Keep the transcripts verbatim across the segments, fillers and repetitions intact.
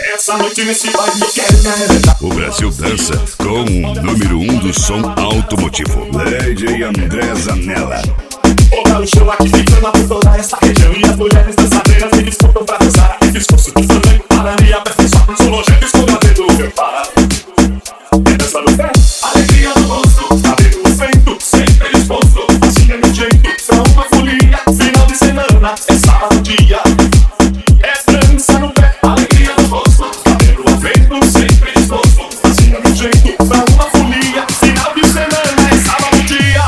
Essa noite nesse baile eu quero me arrebentar. O Brasil dança com o número um do som automotivo, D J André Zanella. O galo show aqui ficando por toda essa região. E as mulheres dançadeiras me disputam pra dançar. Aqui pescoço do flamengo para me aperfeiçoar. Sou nojento, estou trazendo o meu para. É dança no pé, alegria no rosto, cabelo no vento, sempre disposto. Assim é meu jeito, são uma folia. Final de semana, é sábado dia. É dança no pé, alegria no rosto, cabelo no vento, sempre disposto. Assim é meu jeito, são uma folia. Final de semana, é sábado dia.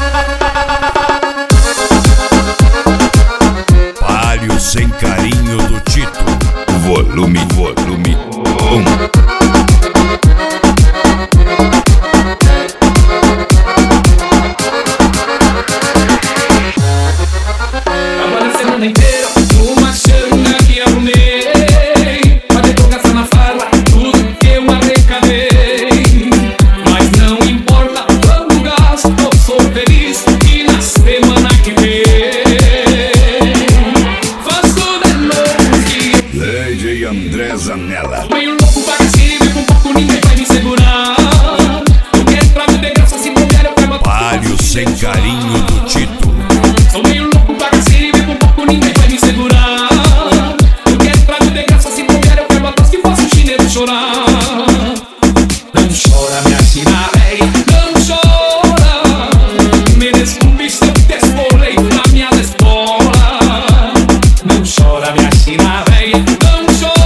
Palio Sem Carinho do Tito. Volume, volume um. André Zanella. Meio louco, bagaceiro, com pouco ninguém vai me segurar. Eu quero pra me ter graça, se puder eu quero. Palio Sem Carinho do Tito. Sou meio louco, bagaceiro, com pouco ninguém vai me segurar. Eu quero pra me ter graça, se puder eu quero atrás que faço o chinelo chorar. Não chora, minha china véia, não chora. Me desculpe se eu te esfolei na minha escola. Não chora, minha china véia, não chora.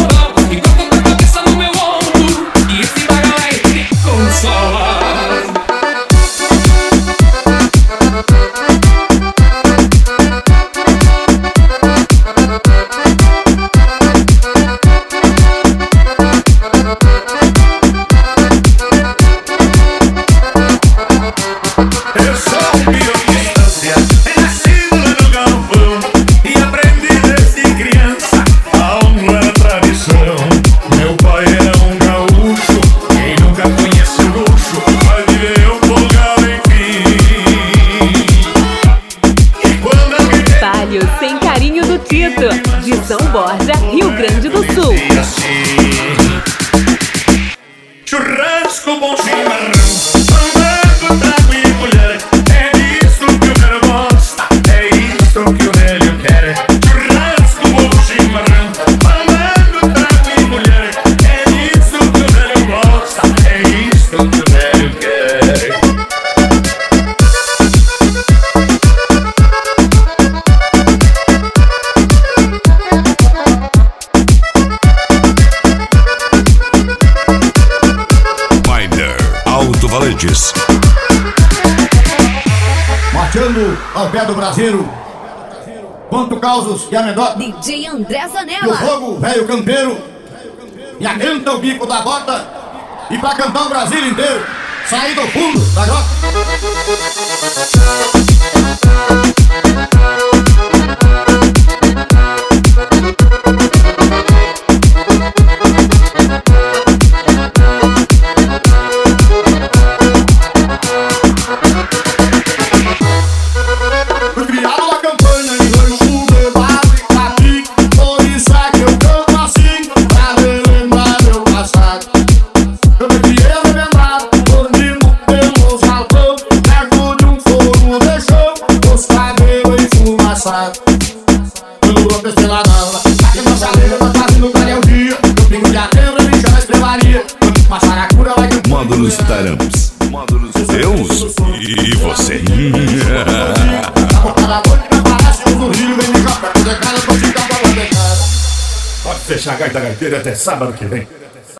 Sem Carinho do Tito, de São Borja, Rio Grande do Sul. Churrasco, bom chimarrão, andando, trago e mulher. É isso que o velho gosta, é isso que o velho quer. Churrasco, bom chimarrão, andando, trago e mulher. É isso que o velho gosta, é isso que o velho quer. Alto Valentis. Marchando ao pé do braseiro, quanto causos e a menor. D J André E o Zanella. fogo, velho campeiro, e aganta o bico da bota. E pra cantar o Brasil inteiro, sair do fundo da grota. Módulos Taramps. Módulos Deus e você. Pode fechar a gaita gaiteira até sábado que vem.